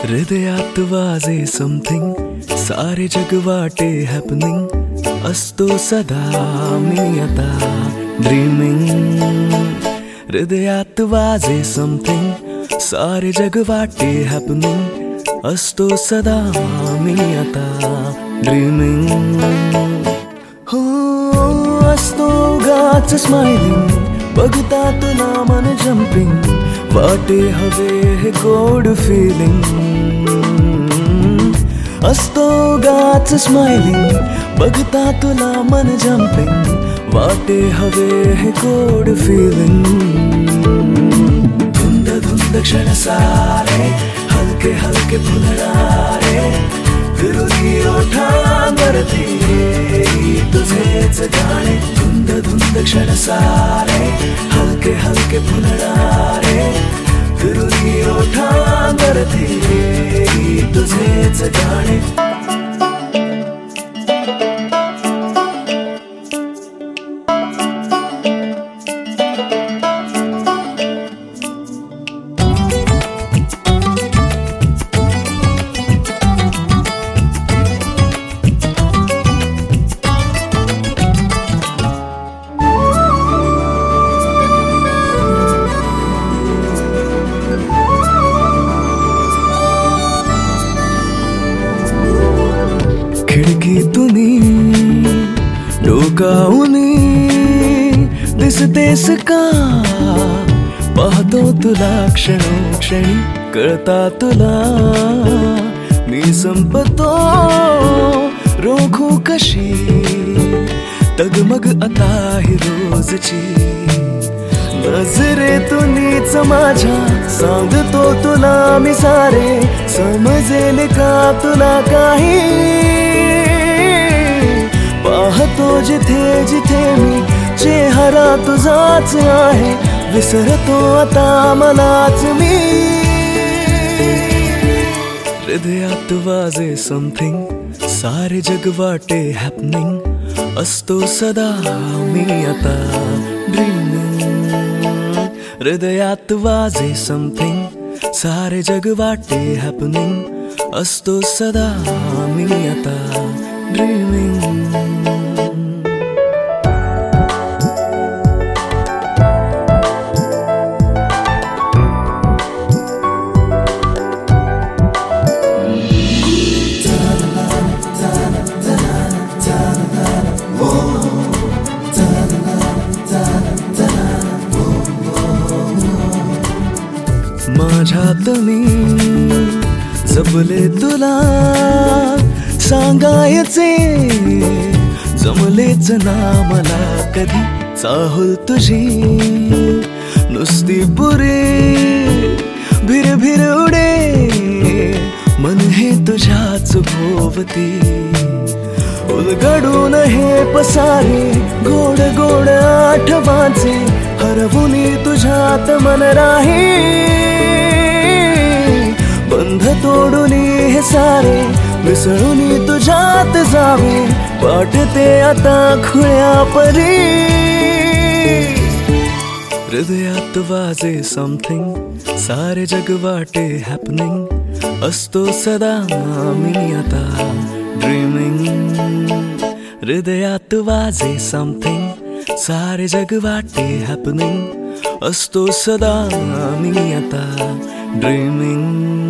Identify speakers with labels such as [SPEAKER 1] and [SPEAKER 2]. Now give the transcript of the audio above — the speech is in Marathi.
[SPEAKER 1] हृदयात वाजे समथिंग, सारे जग वाटे हॅपनिंग, असतो सदा मी आता ड्रीमिंग. हृदयात वाजे समथिंग, सारे जग वाटे हॅपनिंग, असतो सदा मी आता ड्रीमिंग. हो असतो उगाच स्माइलिंग, बघता तुला मन जम्पिंग, वाटे हवे हे गोड फिलिंग. असतो उगाच स्माइलिंग, बघता तुला मन जम्पिंग, वाटे हवे हे गोड फिलिंग. धुंद धुंद क्षण सारे, हलके हलके फुलणारे, फिरुनी ओठांवरती तुझेच गाणे. धुंद धुंद क्षण सारे, हलके हलके फुलणारे, फिरुनी ओठांवरती तुझेच गाणे. खिडकीतूनी डोकावूनी दिसतेस का, पाहतो तुला क्षणोक्षणी, कळता तुला मी संपतो रोखू कशी, तगमग आता ही रोजची. नजरेतूनीच माझ्या सांगतो तुला मी सारे, समजेल का तुला काही, पाहतो जिथे जिथे मी चेहरा तुझाच आहे, विसरतो आता मलाच मी. हृदयात वाजे समथिंग, सारे जग वाटे हॅपनिंग, असतो सदा मी आता ड्रीमिंग. हृदयात वाजे समथिंग, सारे जग वाटे हॅपनिंग, असतो सदा मी आता ड्रीमिंग. माझ्यात मी जपले तुला सांगायचे, जमलेच ना मला कधी चाहुल तुझी, नुसती पुरे भिरभिर उडे, मन हे तुझ्याच भोवती. उलगडून हे पसारे गोड गोड आठवाचे, हरवुनी तुझ्यात मन राही, बंध तोडून हे सारे मिसळून तुझ्यात जावे, वाटते आता खुळ्या परी. हृदयात वाजे समथिंग, सारे जग वाटे हॅपनिंग, असतो सदा मी आता ड्रीमिंग. हृदयात वाजे समथिंग, सारे जग वाटे हॅपनिंग, असतो सदा मी आता ड्रीमिंग.